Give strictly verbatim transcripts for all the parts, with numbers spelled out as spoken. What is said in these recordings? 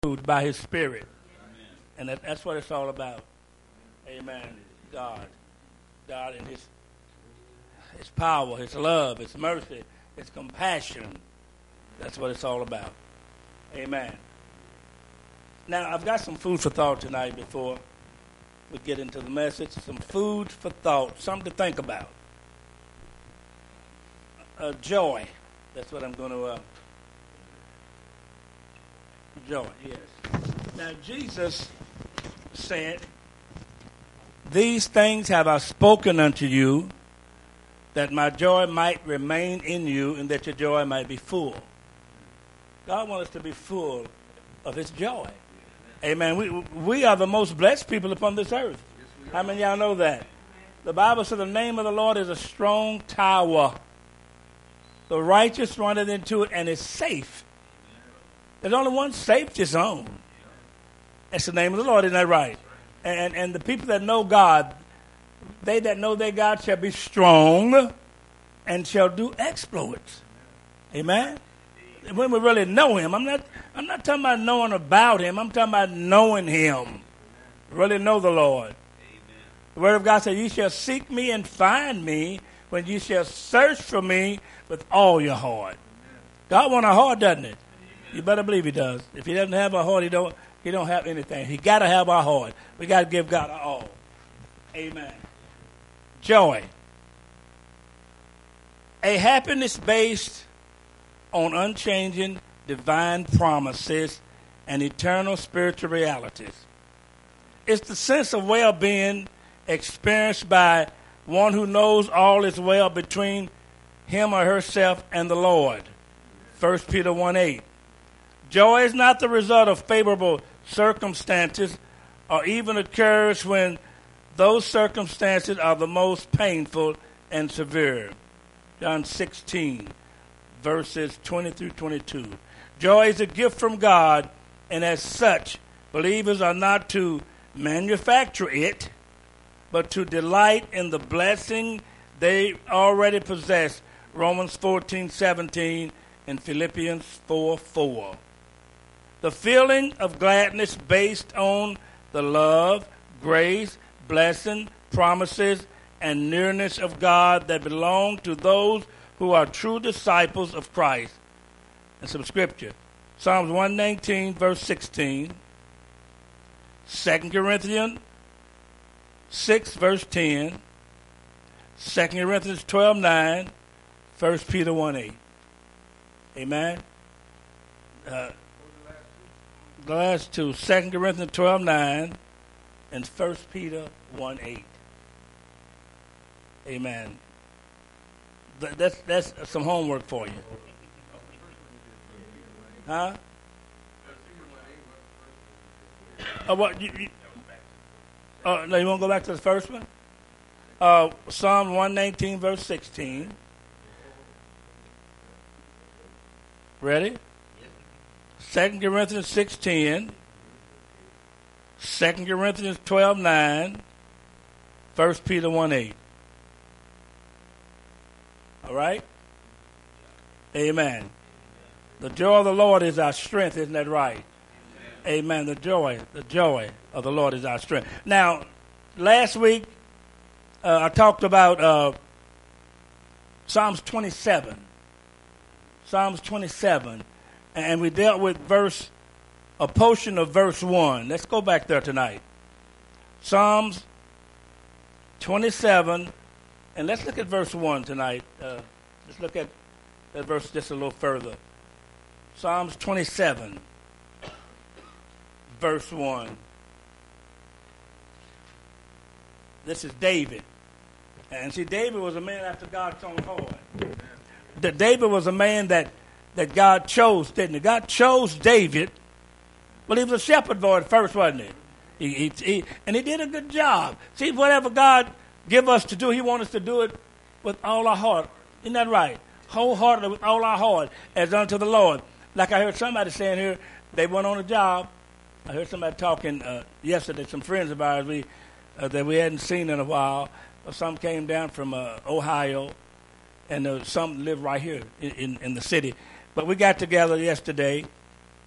by his Spirit. Amen. And that, that's what it's all about. Amen. God. God and his, his power, his love, his mercy, his compassion. That's what it's all about. Amen. Now, I've got some food for thought tonight before we get into the message. Some food for thought, something to think about. Uh, joy. That's what I'm going to... Uh, joy, yes. Now, Jesus said, "These things have I spoken unto you, that my joy might remain in you, and that your joy might be full." God wants us to be full of his joy. Amen. We we are the most blessed people upon this earth. How many of y'all know that? The Bible says the name of the Lord is a strong tower. The righteous runneth into it and is safe. There's only one safety zone. That's the name of the Lord, isn't that right? And and the people that know God, they that know their God shall be strong and shall do exploits. Amen? When we really know him, I'm not I'm not talking about knowing about him, I'm talking about knowing him. Really know the Lord. Amen. The Word of God says, "You shall seek me and find me when you shall search for me with all your heart." Amen. God wants a heart, doesn't it? You better believe he does. If he doesn't have a heart, he don't he don't have anything. He got to have our heart. We got to give God our all. Amen. Joy. A happiness based on unchanging divine promises and eternal spiritual realities. It's the sense of well-being experienced by one who knows all is well between him or herself and the Lord. First Peter one eight. Joy is not the result of favorable circumstances or even occurs when those circumstances are the most painful and severe. John sixteen, verses twenty through twenty-two. Joy is a gift from God, and as such, believers are not to manufacture it, but to delight in the blessing they already possess. Romans fourteen seventeen and Philippians four four. The feeling of gladness based on the love, grace, blessing, promises, and nearness of God that belong to those who are true disciples of Christ. And some scripture. Psalms one nineteen, verse sixteen. Second Corinthians six, verse ten. Second Corinthians twelve nine. First Peter one eight. Amen. Uh, the last two. Second Corinthians twelve nine and First Peter one eight. Amen. That's that's some homework for you. Huh? Uh, what? You, you, uh, no, you want to go back to the first one? Uh, Psalm one nineteen, verse sixteen. Ready? Second Corinthians six ten. Second Corinthians twelve nine. First Peter one eight. All right? Amen. The joy of the Lord is our strength, isn't that right? Amen. Amen. The joy, the joy of the Lord is our strength. Now, last week, uh, I talked about uh, Psalms twenty-seven. Psalms twenty-seven. And we dealt with verse, a portion of verse one. Let's go back there tonight. Psalms twenty-seven. And let's look at verse one tonight. Uh, let's look at that verse just a little further. Psalms twenty-seven, verse one. This is David. And see, David was a man after God's own heart. That David was a man that, that God chose, didn't he? God chose David. Well, he was a shepherd boy at first, wasn't he? He, he, he? And he did a good job. See, whatever God give us to do, he wants us to do it with all our heart. Isn't that right? Wholeheartedly with all our heart as unto the Lord. Like I heard somebody saying here, they went on a job. I heard somebody talking uh, yesterday, some friends of ours we uh, that we hadn't seen in a while. Some came down from uh, Ohio, and uh, some live right here in, in, in the city. But we got together yesterday,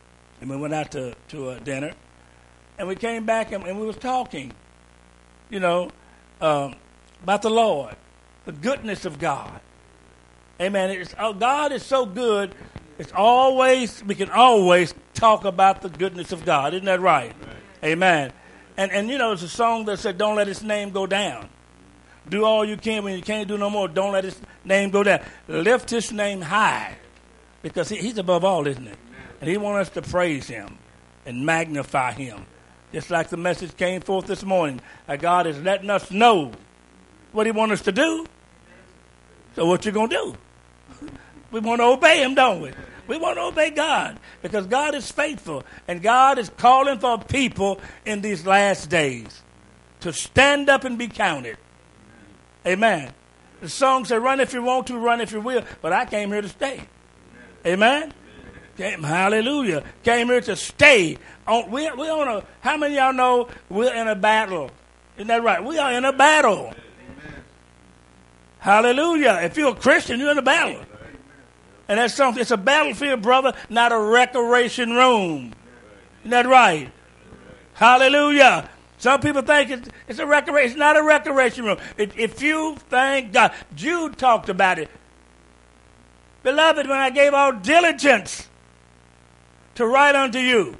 and we went out to, to a dinner. And we came back and, and we was talking, you know, um, about the Lord, the goodness of God. Amen. It's, oh, God is so good. It's always, we can always talk about the goodness of God. Isn't that right? Right. Amen. And, and, you know, it's a song that said, don't let his name go down. Do all you can when you can't do no more. Don't let his name go down. Lift his name high because he, he's above all, isn't it? And he wants us to praise him and magnify him. Just like the message came forth this morning, that God is letting us know what he wants us to do. So what you going to do? We want to obey him, don't we? We want to obey God because God is faithful. And God is calling for people in these last days to stand up and be counted. Amen. The song said, run if you want to, run if you will. But I came here to stay. Amen. Came, hallelujah. Came here to stay. On, we, we on a, how many of y'all know we're in a battle? Isn't that right? We are in a battle. Amen. Hallelujah. If you're a Christian, you're in a battle. Amen. And that's something. It's a battlefield, brother, not a recreation room. Isn't that right? Amen. Hallelujah. Some people think it's, it's a recreation. It's not a recreation room. It, if you thank God. Jude talked about it. Beloved, when I gave all diligence to write unto you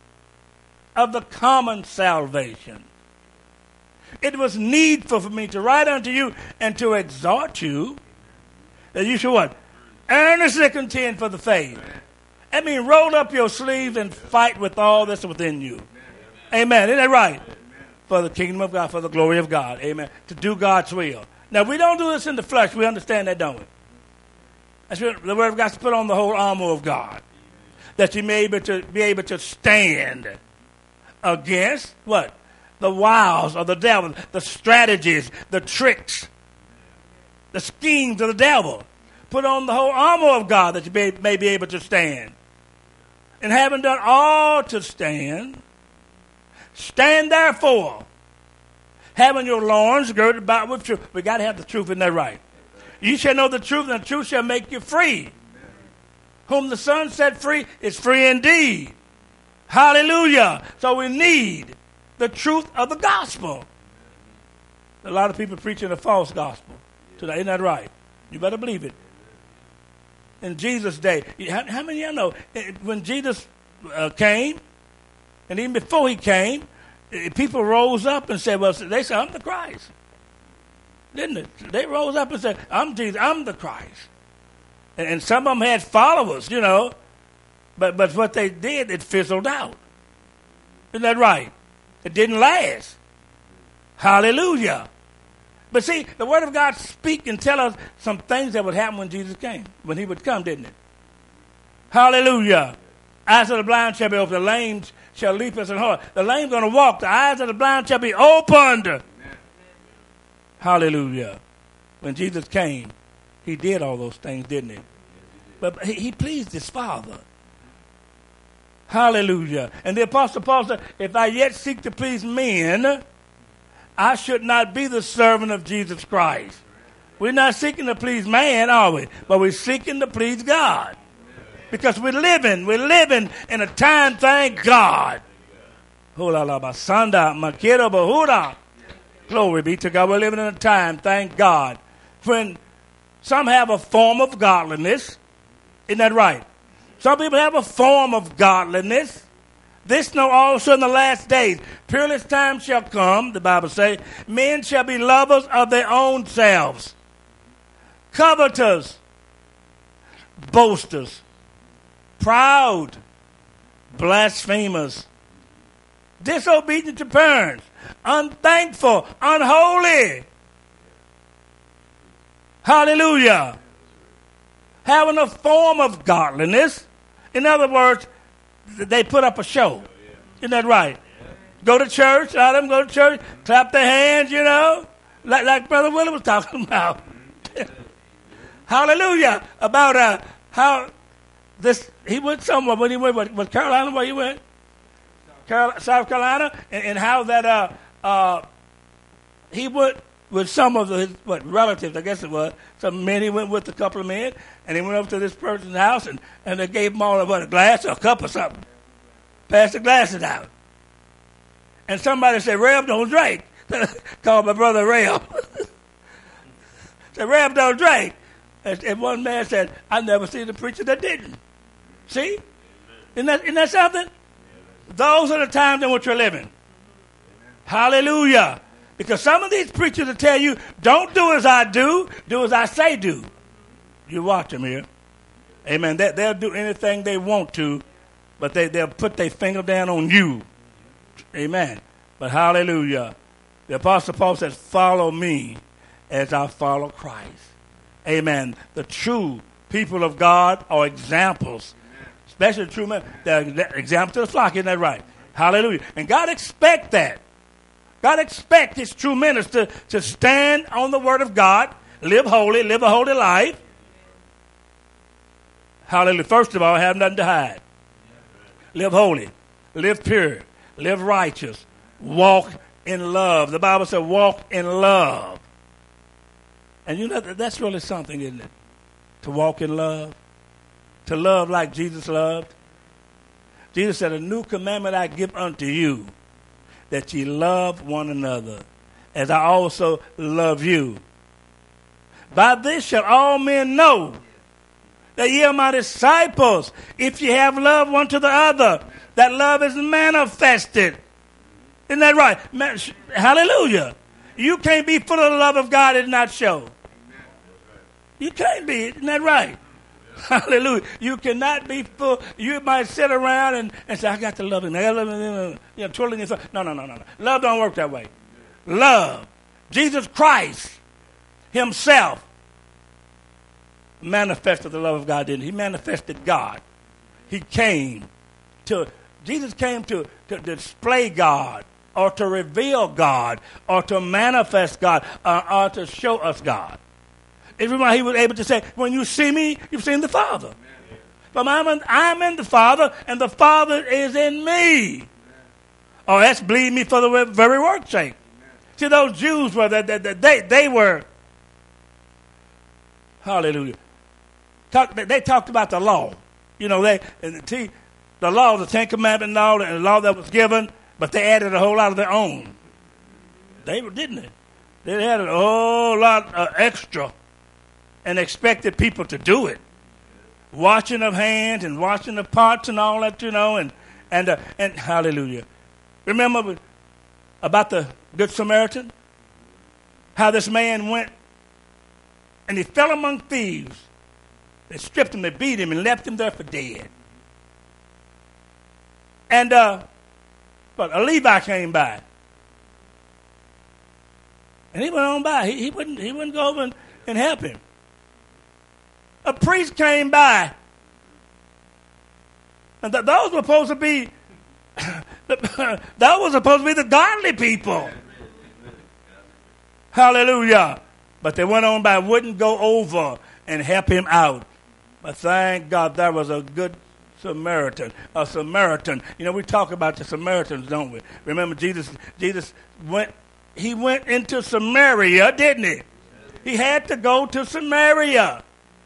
of the common salvation, it was needful for me to write unto you and to exhort you that you should what? Earnestly contend for the faith. I mean, roll up your sleeves and fight with all that's within you. Amen. Isn't that right? For the kingdom of God, for the glory of God. Amen. To do God's will. Now, we don't do this in the flesh. We understand that, don't we? That's what the word of God to put on the whole armor of God. That you may be able to be able to stand against what? The wiles of the devil, the strategies, the tricks, the schemes of the devil. Put on the whole armor of God that you may, may be able to stand. And having done all to stand, stand therefore, having your loins girded about with truth. We got to have the truth, isn't that right? You shall know the truth, and the truth shall make you free. Whom the Son set free is free indeed. Hallelujah. So we need the truth of the gospel. A lot of people preaching a false gospel today. Isn't that right? You better believe it. In Jesus' day, how, how many of y'all know when Jesus uh, came, and even before he came, people rose up and said, well, they said, I'm the Christ. Didn't it? They rose up and said, I'm Jesus, I'm the Christ. And, and some of them had followers, you know, but, but what they did, it fizzled out. Isn't that right? It didn't last. Hallelujah. But see, the Word of God speak and tell us some things that would happen when Jesus came, when he would come, didn't it? Hallelujah. Eyes of the blind shall be opened, the lame shall leap as an horse. The lame going to walk, the eyes of the blind shall be opened. Amen. Hallelujah. When Jesus came, he did all those things, didn't he? But he, he pleased his Father. Hallelujah. And the Apostle Paul said, if I yet seek to please men, I should not be the servant of Jesus Christ. We're not seeking to please man, are we? But we're seeking to please God. Because we're living, we're living in a time, thank God. Glory be to God. We're living in a time, thank God, when some have a form of godliness. Isn't that right? Some people have a form of godliness. This know also in the last days, peerless time shall come, the Bible says, men shall be lovers of their own selves, covetous, boasters, proud, blasphemers, disobedient to parents, unthankful, unholy. Hallelujah. Having a form of godliness. In other words, they put up a show. Isn't that right? Go to church, let them go to church, clap their hands, you know, like, like Brother Willie was talking about. Hallelujah. About uh, how this, he went somewhere, when he went, what, what Carolina, where he went? Carol, South Carolina, and, and how that uh, uh, he went with some of his what relatives, I guess it was, some men, he went with a couple of men, and he went up to this person's house, and, and they gave him all what, a glass or a cup or something. Pass the glasses out. And somebody said, Rev, don't drink. Called my brother Rev. Said, Rev, don't drink. And, and one man said, I never seen a preacher that didn't. See? Isn't that, isn't that something? Those are the times in which we're living. Hallelujah. Because some of these preachers will tell you, don't do as I do, do as I say do. You watch them here. Amen. They, they'll do anything they want to, but they, they'll put their finger down on you. Amen. But hallelujah. The Apostle Paul says, follow me as I follow Christ. Amen. The true people of God are examples. Especially the true men. They're examples to the flock. Isn't that right? Hallelujah. And God expects that. God expects his true minister to stand on the word of God, live holy, live a holy life. Hallelujah. First of all, have nothing to hide. Live holy, live pure, live righteous, walk in love. The Bible says walk in love. And you know, that's really something, isn't it? To walk in love. To love like Jesus loved. Jesus said, a new commandment I give unto you, that ye love one another, as I also love you. By this shall all men know that ye are my disciples, if ye have love one to the other. That love is manifested. Isn't that right? Hallelujah. You can't be full of the love of God and not show. You can't be. Isn't that right? Hallelujah. You cannot be full. You might sit around and, and say, I got to love him. I got to love him. You know, twirling your thumb. No, no, no, no, no. Love don't work that way. Love. Jesus Christ himself manifested the love of God, didn't he? He manifested God. He came to, Jesus came to, to display God, or to reveal God, or to manifest God, or, or to show us God. Everybody, he was able to say, when you see me, you've seen the Father. But I'm in, I'm in the Father, and the Father is in me. Oh, that's believe me for the very work's sake. See, those Jews were, that, that, they, they were, hallelujah. Talk, they talked about the law. You know, they, and the, the law, the Ten Commandments and all, and the law that was given, but they added a whole lot of their own. They didn't they? They added a whole lot of extra and expected people to do it. Washing of hands and washing of pots and all that, you know, and, and, uh, and hallelujah. Remember about the Good Samaritan? How this man went and he fell among thieves. They stripped him, they beat him, and left him there for dead. And uh, but a Levi came by. And he went on by. He, he, wouldn't, he wouldn't go over and, and help him. A priest came by. And th- those were supposed to be, those were supposed to be the godly people. Hallelujah. But they went on by, wouldn't go over and help him out. But thank God there was a good Samaritan, a Samaritan. You know, we talk about the Samaritans, don't we? Remember, Jesus, Jesus went, he went into Samaria, didn't he? He had to go to Samaria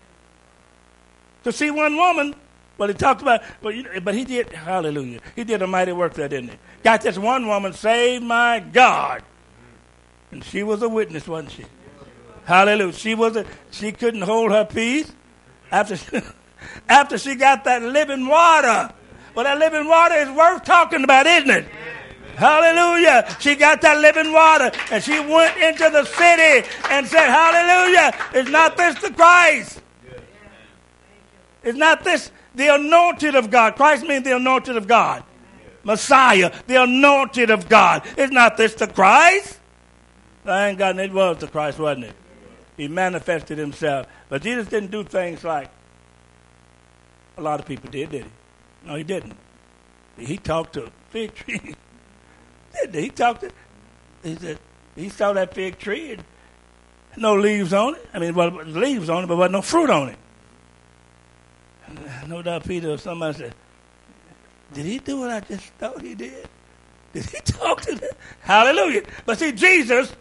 to see one woman. Well, he talked about, but, but he did, hallelujah, he did a mighty work there, didn't he? Got this one woman saved, my God. And she was a witness, wasn't she? Hallelujah. She was a, she couldn't hold her peace after she, after she got that living water. Well, that living water is worth talking about, isn't it? Hallelujah. She got that living water and she went into the city and said, hallelujah, is not this the Christ? Is not this the anointed of God? Christ means the anointed of God. Messiah, the anointed of God. Is not this the Christ? Thank God, it was the Christ, wasn't it? He manifested himself. But Jesus didn't do things like a lot of people did, did he? No, he didn't. He talked to a fig tree. Didn't he? He talked to, he said, he saw that fig tree and no leaves on it. I mean, well, leaves on it, but wasn't no fruit on it. And no doubt Peter or somebody said, did he do what I just thought he did? Did he talk to them? Hallelujah. But see, Jesus,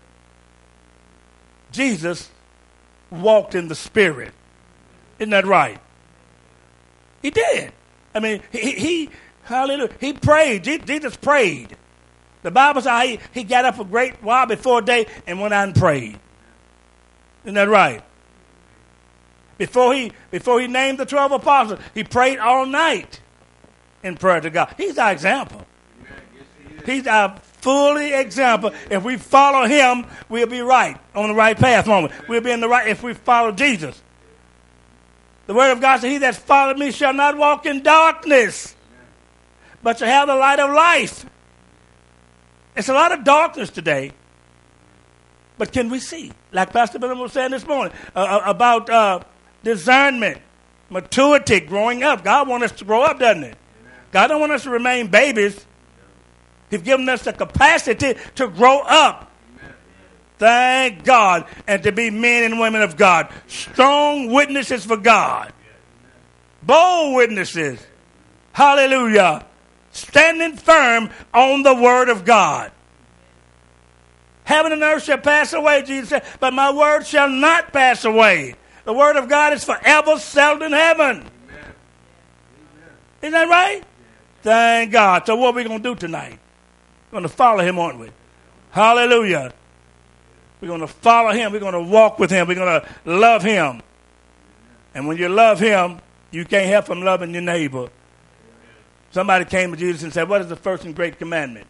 Jesus walked in the Spirit. Isn't that right? He did. I mean, he, he Hallelujah. He prayed. Jesus prayed. The Bible says he, he got up a great while before day and went out and prayed. Isn't that right? Before he, before he named the twelve apostles, he prayed all night in prayer to God. He's our example. He's our fully example. If we follow him, we'll be right, on the right path. Moment. We'll be in the right if we follow Jesus. The word of God says, he that followed me shall not walk in darkness, but shall have the light of life. It's a lot of darkness today, but can we see? Like Pastor Benham was saying this morning uh, about uh, discernment, maturity, growing up. God wants us to grow up, doesn't he? God don't want us to remain babies. He's given us the capacity to grow up. Amen. Thank God. And to be men and women of God. Strong witnesses for God. Bold witnesses. Hallelujah. Standing firm on the word of God. Heaven and earth shall pass away, Jesus said, but my word shall not pass away. The word of God is forever settled in heaven. Amen. Isn't that right? Thank God. So what are we going to do tonight? We're going to follow him, aren't we? Hallelujah. We're going to follow him. We're going to walk with him. We're going to love him. And when you love him, you can't help from loving your neighbor. Somebody came to Jesus and said, what is the first and great commandment?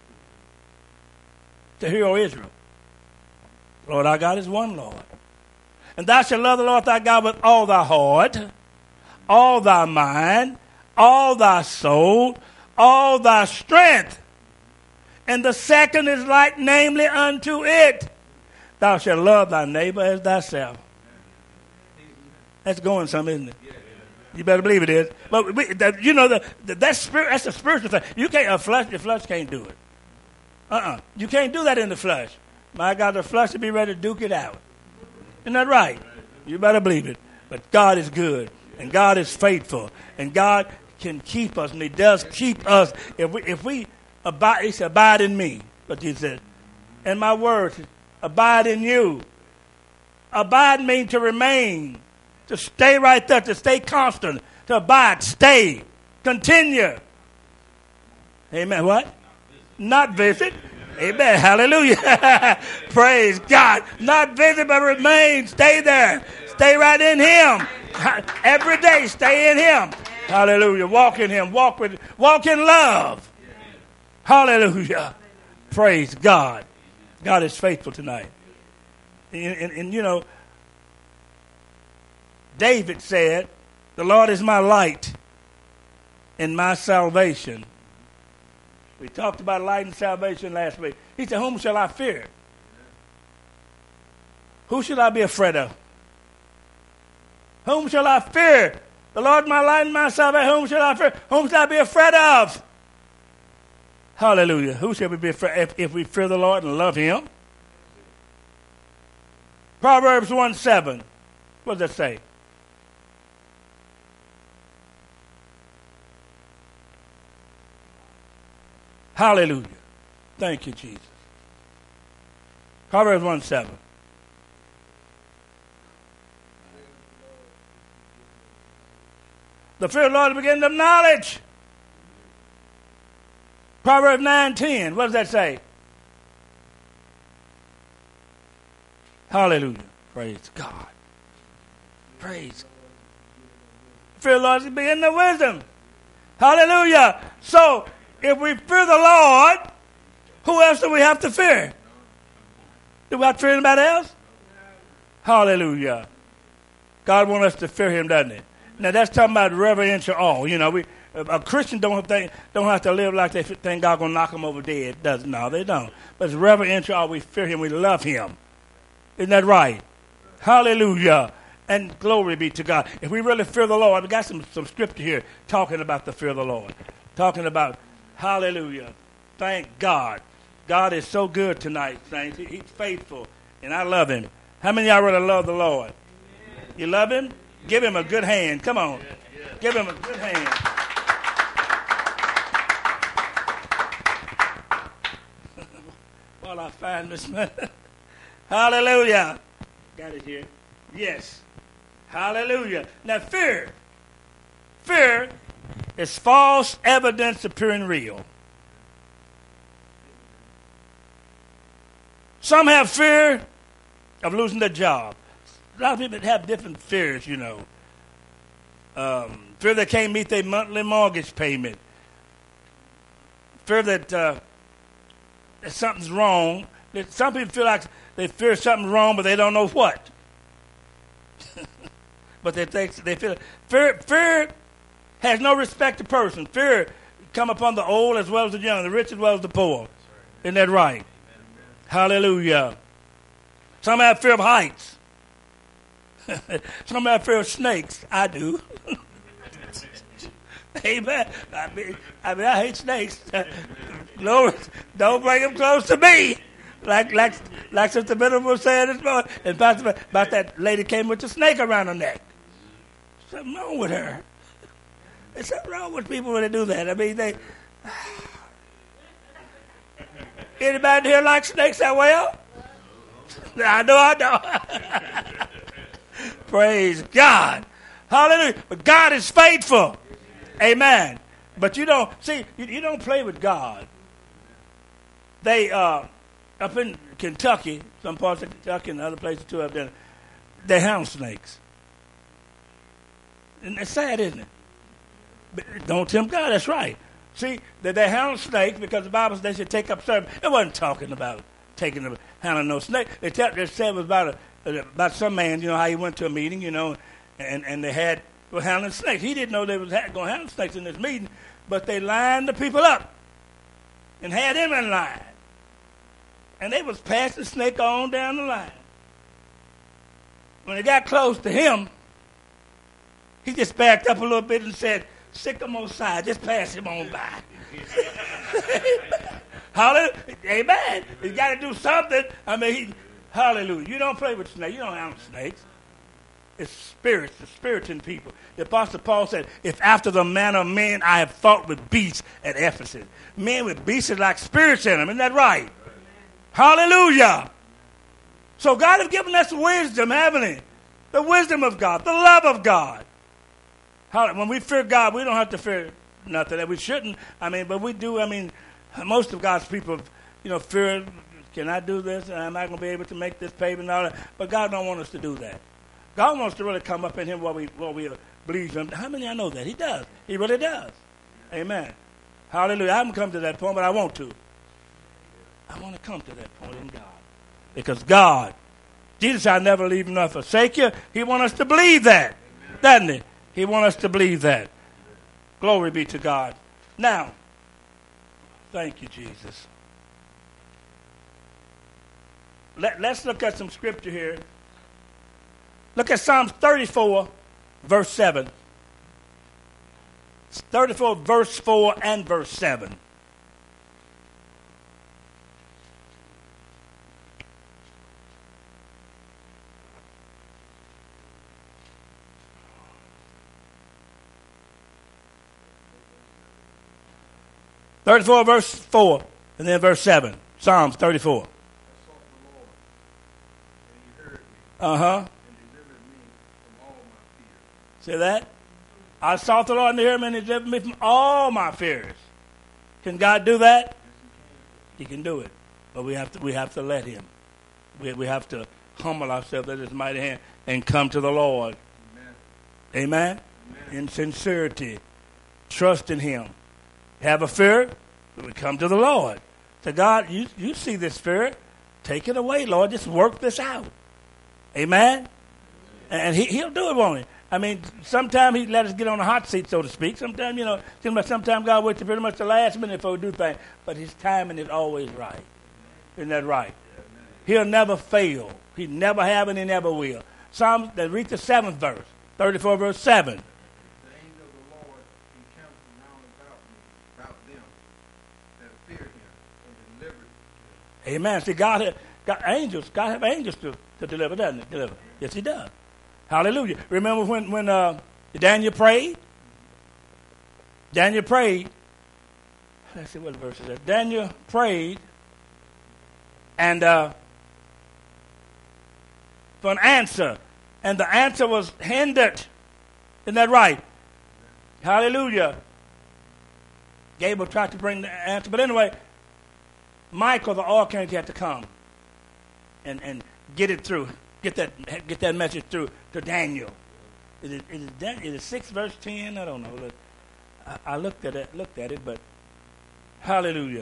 To hear, O Israel, Lord our God is one Lord. And thou shalt love the Lord thy God with all thy heart, all thy mind, all thy soul, all thy strength. And the second is like, namely unto it, thou shalt love thy neighbor as thyself. That's going some, isn't it? You better believe it is. But we, that, you know, the, the, that's, spirit, that's a spiritual thing. You can't, a flesh, the flesh can't do it. Uh-uh. You can't do that in the flesh. My God, the flesh will be ready to duke it out. Isn't that right? You better believe it. But God is good, and God is faithful, and God can keep us, and he does keep us. If we, if we abide, he said, abide in me, but he said, and my words, abide in you. Abide means to remain, to stay right there, to stay constant, to abide, stay, continue. Amen. What? Not visit. Amen. Hallelujah. Praise God. Not visit, but remain. Stay there. Stay right in him. Every day, stay in him. Hallelujah. Walk in him. Walk with, walk in love. Hallelujah. Praise God. God is faithful tonight. And, and, and you know, David said, the Lord is my light and my salvation. We talked about light and salvation last week. He said, whom shall I fear? Who shall I be afraid of? Whom shall I fear? The Lord my light and my salvation. Whom shall I fear? Whom shall I be afraid of? Hallelujah. Who shall we be afraid if, if we fear the Lord and love him? Proverbs one seven. What does that say? Hallelujah. Thank you, Jesus. Proverbs one seven. The fear of the Lord is the beginning of knowledge. Proverbs nine ten. What does that say? Hallelujah. Praise God. Praise. The fear of the Lord is the beginning of wisdom. Hallelujah. So, if we fear the Lord, who else do we have to fear? Do we have to fear anybody else? Hallelujah. God wants us to fear him, doesn't he? Now, that's talking about reverential awe. You know, we, a Christian don't think, don't have to live like they think God going to knock them over dead. Does No, they don't. But it's reverential awe. We fear him. We love him. Isn't that right? Hallelujah. And glory be to God. If we really fear the Lord, we got some, some scripture here talking about the fear of the Lord. Talking about, hallelujah. Thank God. God is so good tonight, saints. He, he's faithful. And I love him. How many of y'all really love the Lord? You love him? Give him a good hand. Come on. Give him a good hand. While I find this man. Hallelujah. Got it here. Yes. Hallelujah. Now fear. Fear It's false evidence appearing real. Some have fear of losing their job. A lot of people have different fears, you know. Um, fear they can't meet their monthly mortgage payment. Fear that, uh, that something's wrong. Some people feel like they fear something's wrong, but they don't know what. But they think they feel fear. Fear has no respect to person. Fear come upon the old as well as the young, the rich as well as the poor. Isn't that right? Amen. Hallelujah. Some have fear of heights. Some have fear of snakes. I do. Amen. I mean, I mean, I hate snakes. Lord, don't bring them close to me. Like, like, like Sister Miller was saying this morning, and about, about that lady came with the snake around her neck. Something wrong with her. There's something wrong with people when they do that. I mean, they. Anybody here like snakes that well? I know, I know. Praise God. Hallelujah. But God is faithful. Amen. But you don't, see, you, you don't play with God. They, uh, up in Kentucky, some parts of Kentucky and other places too up there, they hound snakes. And it's sad, isn't it? But don't tempt God, that's right. See, that they hound snakes because the Bible says they should take up service. It wasn't talking about taking the hounding no snake. They, tell, they said it was about, a, about some man, you know, how he went to a meeting, you know, and, and they had, were hounding snakes. He didn't know they was going to hound snakes in this meeting, but they lined the people up and had him in line. And they was passing the snake on down the line. When they got close to him, he just backed up a little bit and said, "Sick him on side, just pass him on by." Hallelujah. Amen. You got to do something. I mean, he, hallelujah. You don't play with snakes. You don't hound snakes. It's spirits, the spirits in people. The Apostle Paul said, "If after the manner of men I have fought with beasts at Ephesus." Men with beasts are like spirits in them. Isn't that right? Hallelujah. So God has given us wisdom, haven't he? The wisdom of God, the love of God. How, when we fear God, we don't have to fear nothing that we shouldn't. I mean, but we do. I mean, most of God's people, you know, fear, can I do this? Am I going to be able to make this payment and all that? But God don't want us to do that. God wants to really come up in him while we, while we believe him. How many of you know that? He does. He really does. Amen. Hallelujah. I haven't come to that point, but I want to. I want to come to that point in God. Because God, Jesus, I'll never leave you nor forsake you. He wants us to believe that. Doesn't he? He wants us to believe that. Glory be to God. Now, thank you, Jesus. Let, let's look at some scripture here. Look at Psalms thirty-four, verse seven. thirty-four, verse four and verse seven. thirty-four, verse four, and then verse seven. Psalms thirty-four. Uh-huh. See that? I sought the Lord and he heard me and he delivered me from all my fears. Can God do that? He can do it. But we have to we have to let him. We, we have to humble ourselves at his mighty hand and come to the Lord. Amen? Amen? Amen. In sincerity. Trust in him. Have a fear, we come to the Lord. So God, you, you see this fear. Take it away, Lord. Just work this out. Amen? And he, he'll do it, won't he? I mean, sometimes he let us get on the hot seat, so to speak. Sometimes, you know, sometimes God waits to pretty much the last minute before we do things. But his timing is always right. Isn't that right? He'll never fail. He never have and he never will. Psalms, they read the seventh verse, thirty-four verse seven. Amen. See, God got angels. God have angels to, to deliver, doesn't it? Deliver. Yes, he does. Hallelujah. Remember when, when uh, Daniel prayed? Daniel prayed. Let's see what verse is that. Daniel prayed and uh, for an answer. And the answer was hindered. Isn't that right? Hallelujah. Gabriel tried to bring the answer. But anyway, Michael, the archangel, had to come and, and get it through, get that get that message through to Daniel. Is it, is it, is it six verse ten? I don't know. I, I looked at it, looked at it, but hallelujah.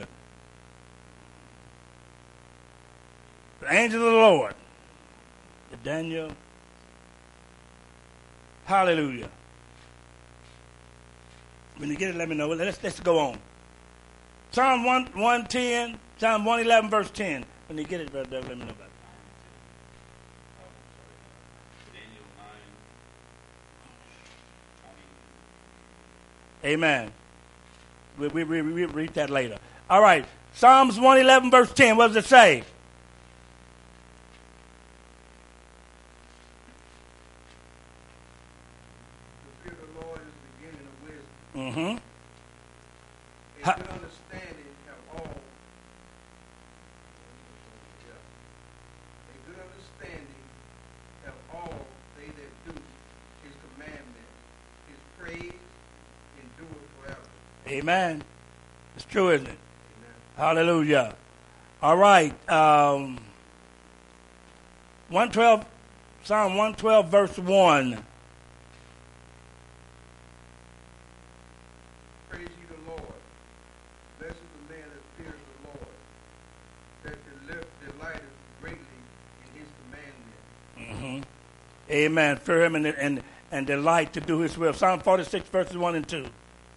The angel of the Lord, the Daniel. Hallelujah. When you get it, let me know. Let's, let's go on. Psalm one ten, Psalm one eleven, verse ten. When you get it, brother, let me know about it. Amen. We, we, we, we read that later. All right. Psalms one eleven, verse ten. What does it say? Mm-hmm. A Ha- good understanding of all. A good understanding of all they that do his commandments. His praise endureth forever. Amen. It's true, isn't it? Amen. Hallelujah. All right. Um, one twelve, Psalm one twelve, verse one. Praise ye the Lord. Blessed is the man that fears the Lord, that del- delighteth greatly in his commandments. Mm-hmm. Amen. Fear him and, and, and delight to do his will. Psalm forty-six, verses one and two.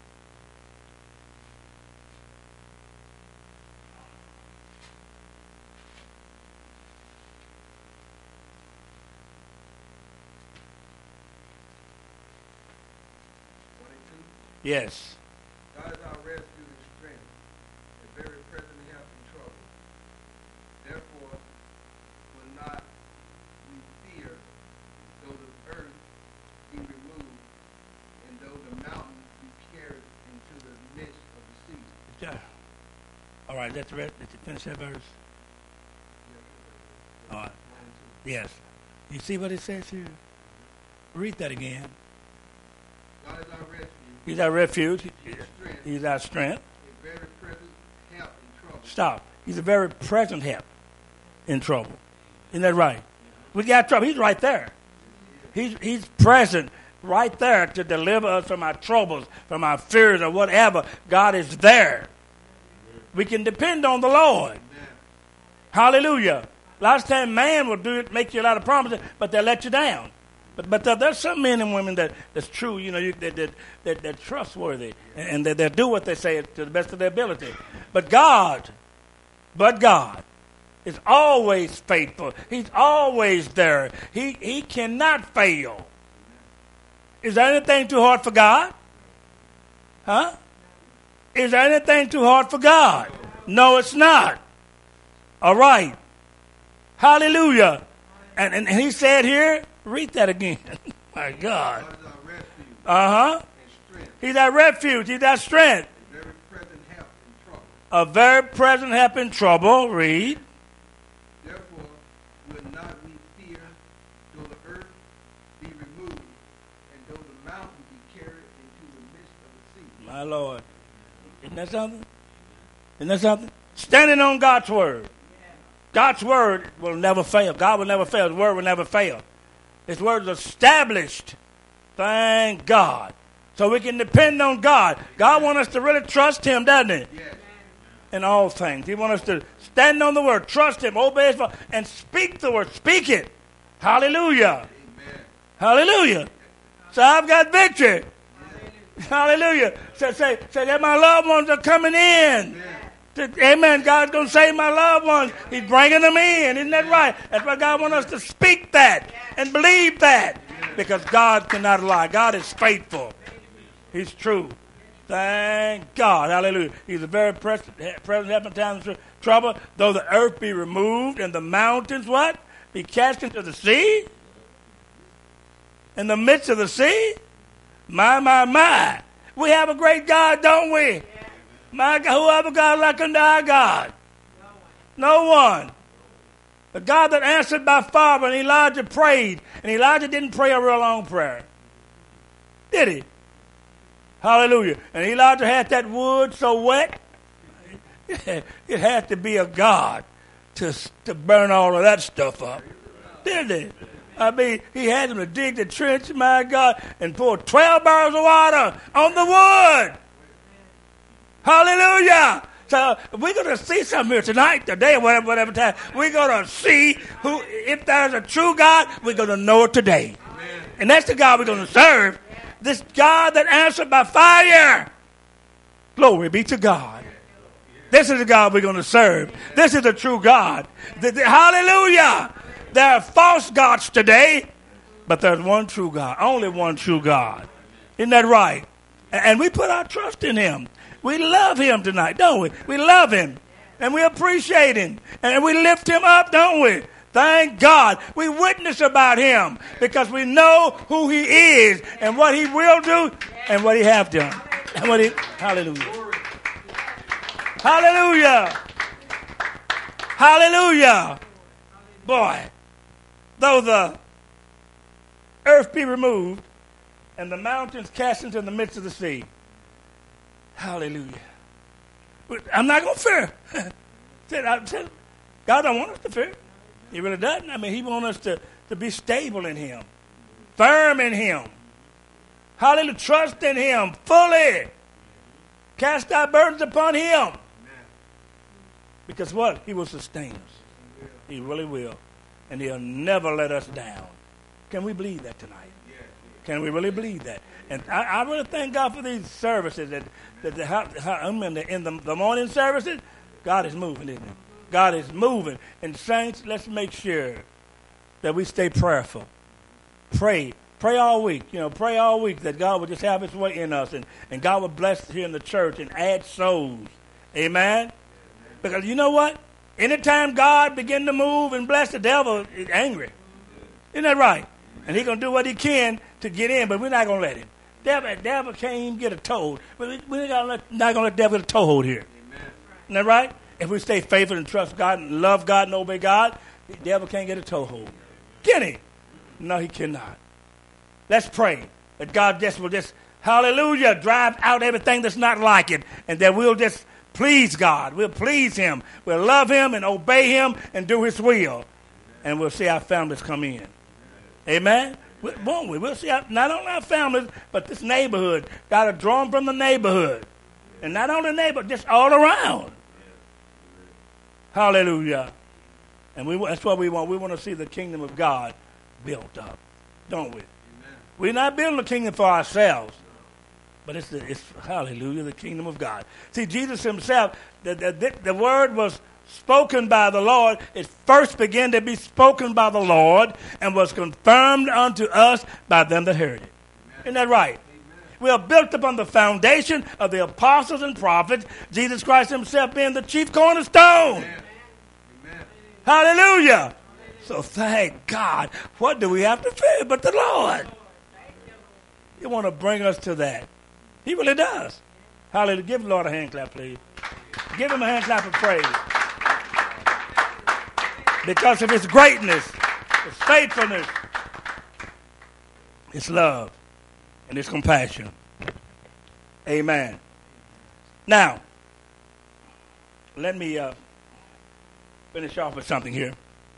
twenty-two. Yes. God is our refuge and strength, a very present help in trouble. Therefore, will not we fear, though the earth be removed, and though the mountains be carried into the midst of the sea. Yeah. All right. Let's read. Did you finish that verse? All right. One and two. Yes. You see what it says here? Read that again. God is our refuge, He's our refuge. strength, He's our strength. a very present help in trouble. Stop. He's a very present help in trouble. Isn't that right? We got trouble. He's right there. He's, he's present right there to deliver us from our troubles, from our fears or whatever. God is there. We can depend on the Lord. Amen. Hallelujah. A lot of times man will do it, make you a lot of promises, but they'll let you down. But but there, there's some men and women that, that's true, you know, you, that, that, that, they're trustworthy, and, and that they'll do what they say to the best of their ability. But God, but God is always faithful. He's always there. He, he cannot fail. Is there anything too hard for God? Huh? Is there anything too hard for God? No, it's not. All right. Hallelujah. And, and he said here, read that again. My God. God is our refuge Uh-huh. and strength, He's our refuge. He's our strength. a very present help in trouble. A very present help in trouble. Read. Therefore, will not we fear, though the earth be removed, and though the mountain be carried into the midst of the sea. My Lord. Isn't that something? Isn't that something? Standing on God's word. God's word will never fail. God will never fail. His word will never fail. His word is established. Thank God. So we can depend on God. God wants us to really trust him, doesn't he? Yes. In all things. He wants us to stand on the word, trust him, obey his word, and speak the word. Speak it. Hallelujah. Amen. Hallelujah. So I've got victory. Hallelujah. Say, say, say that my loved ones are coming in. Amen. To- Amen. God's going to save my loved ones. He's bringing them in. Isn't that right? That's why God wants us to speak that and believe that. Because God cannot lie. God is faithful. He's true. Thank God. Hallelujah. He's a very present, present help in times of trouble. Though the earth be removed and the mountains, what? Be cast into the sea? In the midst of the sea? My, my, my. We have a great God, don't we? My God, whoever God like unto our God? No one. The God that answered by fire when Elijah prayed. And Elijah didn't pray a real long prayer. Did he? Hallelujah. And Elijah had that wood so wet, it had to be a God to, to burn all of that stuff up. Didn't it? I mean, he had them to dig the trench, my God, and pour twelve barrels of water on the wood. Hallelujah. So we're going to see something here tonight, today, whatever, whatever time. We're going to see who, if there's a true God, we're going to know it today. Amen. And that's the God we're going to serve. This God that answered by fire. Glory be to God. This is the God we're going to serve. This is the true God. The, the, hallelujah. There are false gods today, but there's one true God. Only one true God. Isn't that right? And, and we put our trust in him. We love him tonight, don't we? We love him. And we appreciate him. And we lift him up, don't we? Thank God. We witness about him because we know who he is and what he will do and what he have done. And what he, hallelujah. Hallelujah. Hallelujah. Boy, though the earth be removed and the mountains cast into the midst of the sea. Hallelujah. But I'm not going to fear. God don't want us to fear. He really doesn't. I mean, he wants us to, to be stable in him, firm in him. Hallelujah. Trust in him fully. Cast our burdens upon him. Because what? He will sustain us. He really will. And he'll never let us down. Can we believe that tonight? Can we really believe that? And I, I really thank God for these services. That, that the, how, how, I mean, the, in the, the morning services, God is moving, isn't he? God is moving. And saints, let's make sure that we stay prayerful. Pray. Pray all week. You know, pray all week that God will just have his way in us. And, and God will bless here in the church and add souls. Amen? Because you know what? Anytime God begin to move and bless, the devil is angry. Isn't that right? And he's going to do what he can to get in, but we're not going to let him. Devil, devil can't even get a toehold. But we're not going to let the devil get a toehold here. Amen. Isn't that right? If we stay faithful and trust God and love God and obey God, the devil can't get a toehold. Can he? No, he cannot. Let's pray that God just will just, hallelujah, drive out everything that's not like it, and that we'll just please God. We'll please him. We'll love him and obey him and do his will. And we'll see our families come in. Amen? Won't we? We'll see our, not only our families, but this neighborhood. God to draw them from the neighborhood. And not only the neighborhood, just all around. Hallelujah. And we, that's what we want. We want to see the kingdom of God built up. Don't we? Amen. We're not building the kingdom for ourselves. But it's, the, it's, hallelujah, the kingdom of God. See, Jesus himself, the, the, the word was spoken by the Lord. It first began to be spoken by the Lord and was confirmed unto us by them that heard it. Amen. Isn't that right? Amen. We are built upon the foundation of the apostles and prophets, Jesus Christ himself being the chief cornerstone. Amen. Amen. Hallelujah. Amen. So thank God. What do we have to fear but the Lord? He want to bring us to that. He really does. Hallelujah. Give the Lord a hand clap, please. Give him a hand clap of praise. Because of his greatness, his faithfulness, his love, and his compassion. Amen. Now, let me uh, finish off with something here.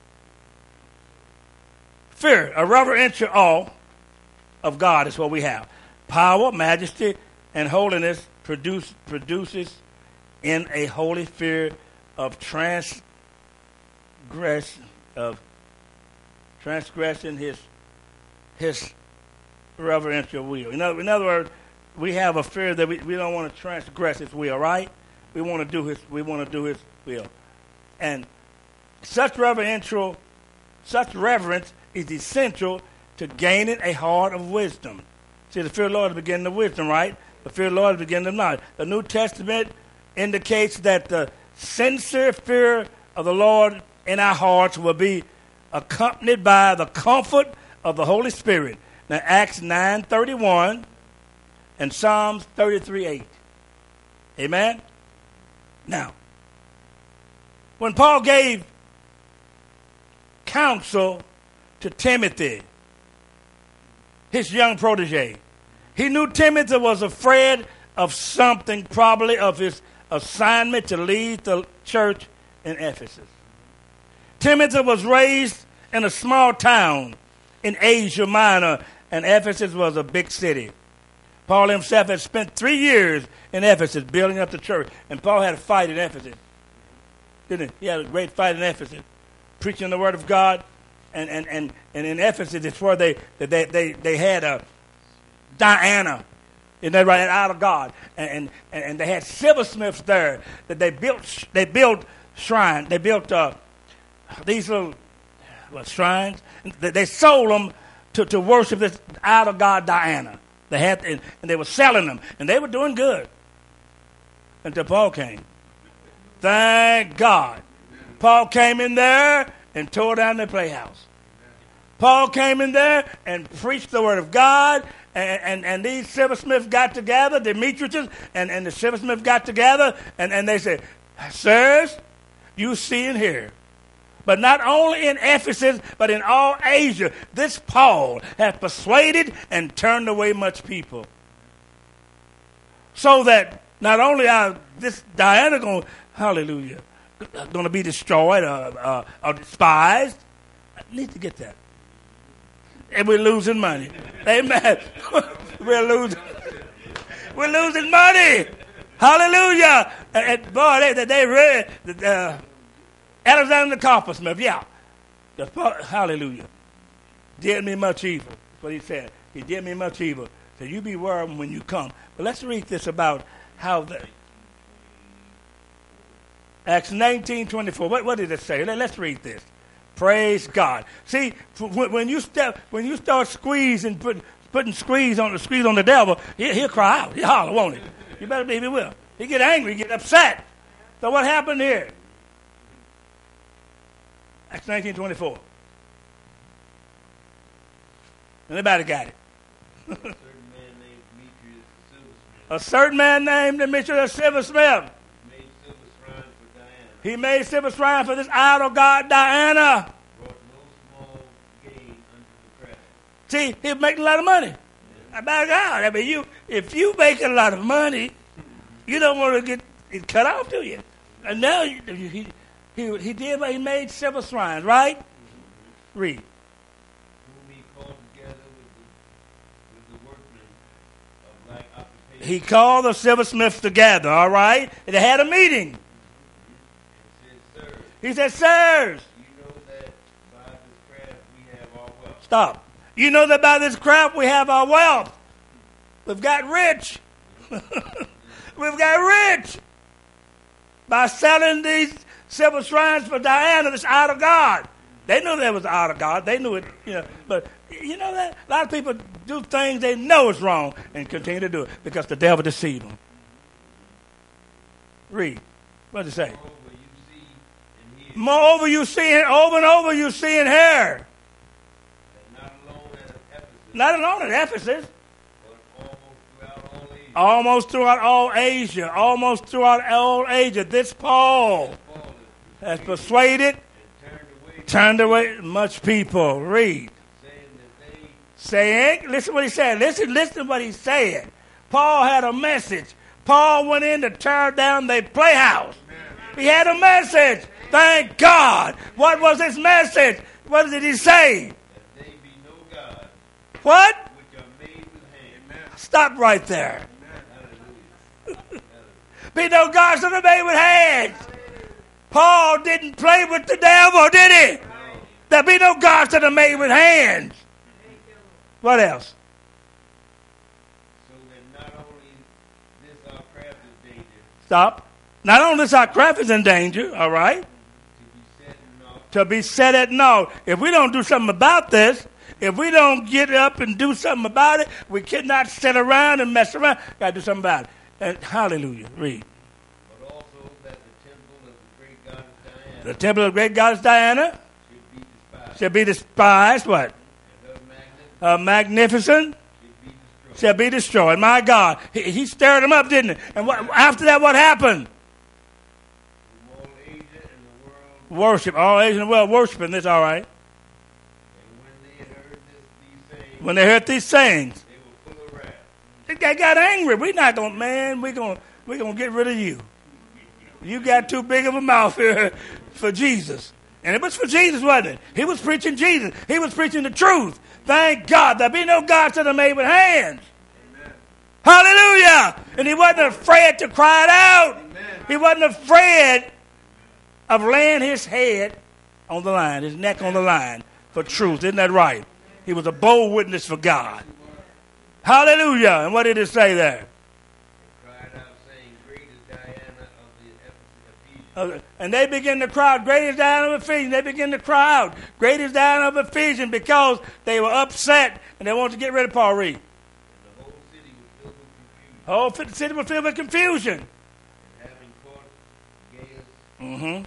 Fear, a reverential awe of God is what we have. Power, majesty, and holiness produce, produces in a holy fear of transgression, of transgressing his his reverential will. In other, in other words, we have a fear that we, we don't want to transgress his will, right? We want to do his we want to do his will. And such reverential such reverence is essential to gaining a heart of wisdom. See, the fear of the Lord is the beginning of wisdom, right? The fear of the Lord is the beginning of knowledge. The New Testament indicates that the sincere fear of the Lord in our hearts will be accompanied by the comfort of the Holy Spirit. Now, Acts nine thirty-one and Psalms thirty-three eight. Amen? Now, when Paul gave counsel to Timothy, his young protege, He knew Timothy was afraid of something, probably of his assignment to lead the church in Ephesus. Timothy was raised in a small town in Asia Minor, and Ephesus was a big city. Paul himself had spent three years in Ephesus building up the church, and Paul had a fight in Ephesus, didn't he? He had a great fight in Ephesus, preaching the word of God, and and, and, and in Ephesus it's where they they they, they had a Diana, isn't that right? An idol god, and, and and they had silversmiths there that they built they built shrine, they built uh, these little what, shrines. They, they sold them to, to worship this idol god Diana. They had and, and they were selling them, and they were doing good until Paul came. Thank God, Paul came in there and tore down the playhouse. Paul came in there and preached the word of God. And, and, and these silversmiths got together, Demetrius and, and the silversmiths got together, and, and they said, sirs, you see and hear. But not only in Ephesus, but in all Asia, this Paul hath persuaded and turned away much people. So that not only are this Diana going, hallelujah, going to be destroyed or, uh, or despised. I need to get that. And we're losing money. Amen. we're losing. We're losing money. Hallelujah. And, and boy, they, they read uh, Alexander the coppersmith. Yeah. The, hallelujah. Did me much evil. That's what he said. He did me much evil. So you beware of him when you come. But let's read this about how the Acts nineteen twenty-four. What, what did it say? Let, let's read this. Praise God. See, when you step, when you start squeezing, putting, putting squeeze on the squeeze on the devil, he'll, he'll cry out. He'll holler, won't he? You better believe he will. He get angry, he get upset. So what happened here? Acts nineteen twenty-four. Anybody got it? A certain man named Demetrius the silversmith. He made silver shrine for this idol god Diana. Brought no small gain unto the craft. See, he's making a lot of money. Yeah. About God, I mean, you if you make a lot of money, you don't want to get it cut off, do you? And now he he he, he did what he made silver shrines, right? Mm-hmm. Read. Whom he called together with the, with the workmen of like occupation. He called the silversmiths together, all right? And they had a meeting. He said, sirs, you know that by this craft we have our wealth. Stop. You know that by this craft we have our wealth. We've got rich. We've got rich. By selling these silver shrines for Diana, this idol god. They knew there was an idol god. They knew it, you know. But you know that? A lot of people do things they know is wrong and continue to do it because the devil deceived them. Read. What does it say? Moreover, you see it over and over. You see in here. Not alone at Ephesus. Not alone at Ephesus. But almost throughout all Asia. Almost throughout all Asia. Almost throughout all Asia. This Paul, this Paul has persuaded, turned away, turned away much people. Read. Saying that they. Saying, listen what he said. Listen, listen to what he said. Paul had a message. Paul went in to tear down the playhouse. He had a message. Thank God. What was his message? What did he say? That they be no God. What? Which are made with hands. Stop right there. Be no gods that are made with hands. Paul didn't play with the devil, did he? No. There be no gods that are made with hands. What else? So that not only this our craft is dangerous. Stop. Not only this our craft is in danger, all right? To be set at naught. If we don't do something about this, if we don't get up and do something about it, we cannot sit around and mess around. Got to do something about it. And hallelujah. Read. But also that the temple of the great goddess Diana. The temple of the great goddess Diana Should be despised. shall be despised. What? And her Uh, magnificent magnificent. Should be destroyed. shall be destroyed. My God. He, he stirred them up, didn't he? And what, after that, what happened? Worship. All Asian and well worshiping this, all right. And when they heard this, these sayings, When they heard these sayings, they were full of wrath. they got angry. We're not going to, man, we're going we're gonna get rid of you. You got too big of a mouth here for Jesus. And it was for Jesus, wasn't it? He was preaching Jesus. He was preaching the truth. Thank God. There be no gods that are made with hands. Amen. Hallelujah. And he wasn't afraid to cry it out. Amen. He wasn't afraid of laying his head on the line, his neck on the line for truth. Isn't that right? He was a bold witness for God. Hallelujah. And what did it say there? Cried out, saying, Great is Diana of the Ephesians. Uh, and they begin to cry out, great is Diana of Ephesians. They begin to cry out, great is Diana of Ephesians, because they were upset and they wanted to get rid of Paul. Reed. And the whole city was filled with confusion. The whole city was filled with confusion. And having caught Gaius Mm-hmm. and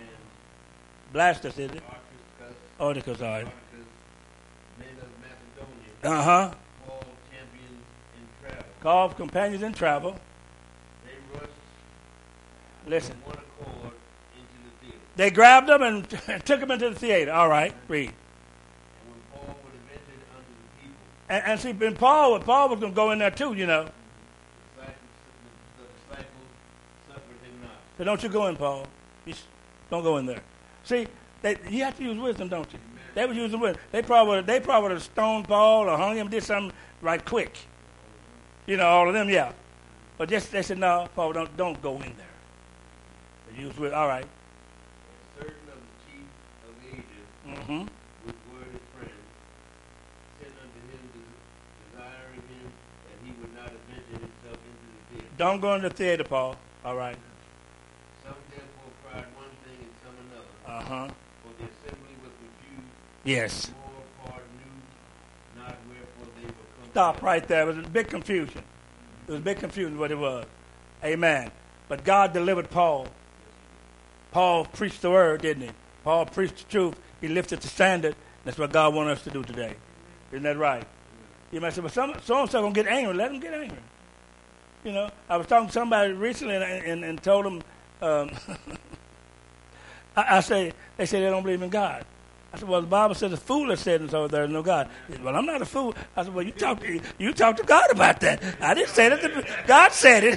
Blastus, is it? Archistus, Orticus, sorry. Archistus, men of Macedonia, Uh-huh. called champions in travel. Called companions in travel. They rushed Listen. with one accord into the theater. They grabbed them and took them into the theater. All right, read. And when Paul would have entered under the people, And, and see, when Paul, Paul was going to go in there too, you know. the disciples, the, the disciples suffered him not. So don't you go in, Paul. You sh- don't go in there. See, they, you have to use wisdom, don't you? Amen. They was using wisdom. They probably they probably would have stoned Paul or hung him, did something right quick. You know, all of them, yeah. But just they said, no, Paul, don't don't go in there. They used wisdom. All right. And certain of the chief of ages, Mm-hmm. which were his friends, sent unto him, des- desiring him that he would not adventure himself into the theater. Don't go in the theater, Paul. All right. Some therefore cried one thing and some another, Uh-huh. for the assembly was confused. Yes. More part knew not wherefore they were come. Stop right there. It was a big confusion. It was a big confusion what it was. Amen. But God delivered Paul. Paul preached the word, didn't he? Paul preached the truth. He lifted the standard. That's what God wants us to do today. Isn't that right? You might say, well, some, so-and-so going to get angry. Let them get angry. You know, I was talking to somebody recently and, and, and told them, um, I, I say, they say they don't believe in God. I said, well, the Bible says the fool has said, and so there's no God. He said, well, I'm not a fool. I said, well, you talk to, you talk to God about that. I didn't say that. God said it.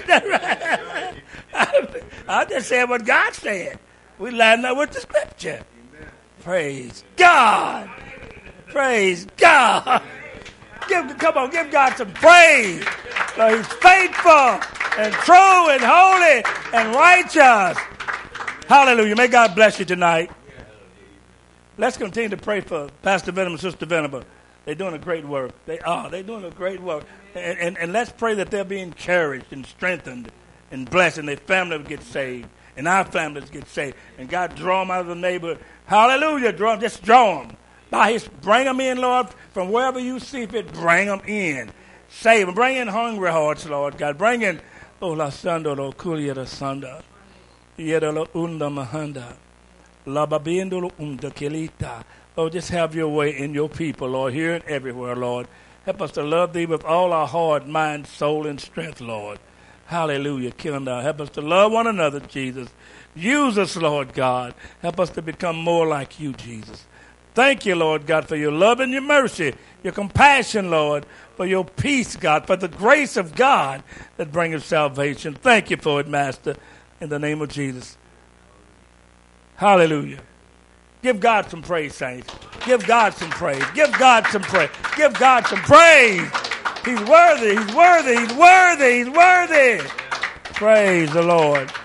I, I just said what God said. We line up with the scripture. Amen. Praise God. Praise God. Give, come on, give God some praise. So he's faithful and true and holy and righteous. Hallelujah. May God bless you tonight. Let's continue to pray for Pastor Venom and Sister Venom. They're doing a great work. They are. They're doing a great work. And, and, and let's pray that they'll be encouraged and strengthened and blessed, and their family will get saved, and our families get saved. And God draw them out of the neighborhood. Hallelujah. Draw them. Just draw them. By his, bring them in, Lord, from wherever you see fit. Bring them in. Save them. Bring in hungry hearts, Lord God. Bring in, oh, la sando lo kulia da sanda. Yeda lo unda mahanda. La babiendo lo unda kelita. Oh, just have your way in your people, Lord, here and everywhere, Lord. Help us to love thee with all our heart, mind, soul, and strength, Lord. Hallelujah. Kinda. Help us to love one another, Jesus. Use us, Lord God. Help us to become more like you, Jesus. Thank you, Lord God, for your love and your mercy, your compassion, Lord, for your peace, God, for the grace of God that brings salvation. Thank you for it, Master, in the name of Jesus. Hallelujah. Give God some praise, saints. Give God some praise. Give God some praise. Give God some praise. He's worthy. He's worthy. He's worthy. He's worthy. Praise the Lord.